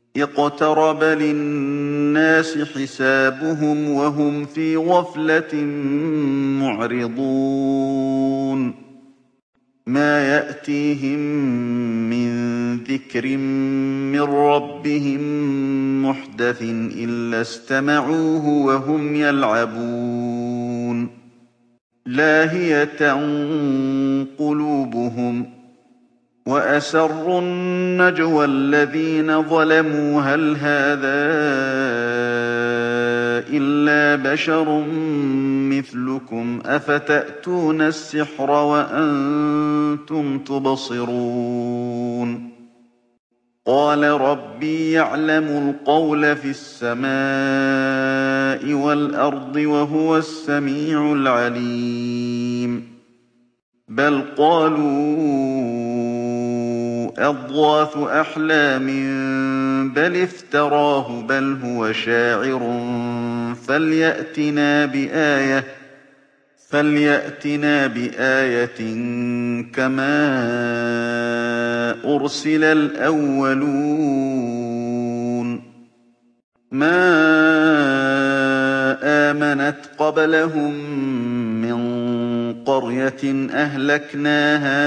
اقْتَرَبَ لِلنَّاسِ حِسَابُهُمْ وَهُمْ فِي غَفْلَةٍ مُّعْرِضُونَ مَا يَأْتِيهِم مِّن ذِكْرٍ مِّن رَّبِّهِم مُّحْدَثٍ إِلَّا اسْتَمَعُوهُ وَهُمْ يَلْعَبُونَ لَاهِيَةً قُلُوبُهُمْ وَأَسَرُّوا النَّجْوَى الَّذِينَ ظَلَمُوا هَلْ هَٰذَا إِلَّا بَشَرٌ مِّثْلُكُمْ أَفَتَأْتُونَ السِّحْرَ وَأَنتُمْ تُبْصِرُونَ قَالَ رَبِّي يَعْلَمُ الْقَوْلَ فِي السَّمَاءِ وَالْأَرْضِ وَهُوَ السَّمِيعُ الْعَلِيمُ بَلْ قَالُوا أَضْغَاثُ أَحْلَامٍ بَلِ افْتَرَاهُ بَلْ هُوَ شَاعِرٌ فَلْيَأْتِنَا بِآيَةٍ كَمَا أُرْسِلَ الْأَوَّلُونَ مَا آمَنَتْ قَبْلَهُم مِّن قَرْيَةٍ أَهْلَكْنَاهَا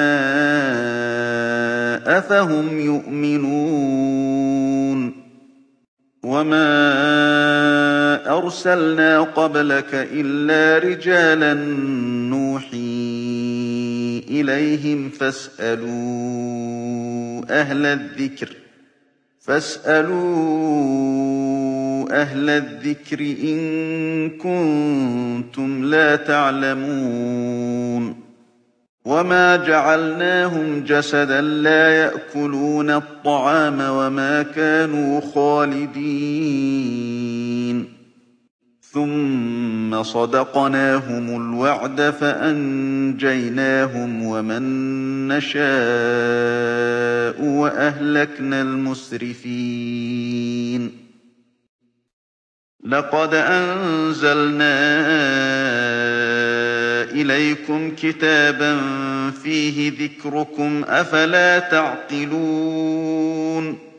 أَفَهُمْ يُؤْمِنُونَ وَمَا أَرْسَلْنَا قَبْلَكَ إِلَّا رِجَالًا نُّوحِي إِلَيْهِمْ فَاسْأَلُوا أَهْلَ الذِّكْرِ إِن كُنتُمْ لَا تَعْلَمُونَ وَمَا جَعَلْنَاهُمْ جَسَدًا لَّا يَأْكُلُونَ الطَّعَامَ وَمَا كَانُوا خَالِدِينَ ثُمَّ صَدَقْنَاهُمُ الْوَعْدَ فَأَنجَيْنَاهُمْ وَمَن نَّشَاءُ وَأَهْلَكْنَا الْمُسْرِفِينَ لَقَدْ أَنزَلْنَا إِلَيْكُمْ كِتَابًا فِيهِ ذِكْرُكُمْ ۖ أَفَلَا تَعْقِلُونَ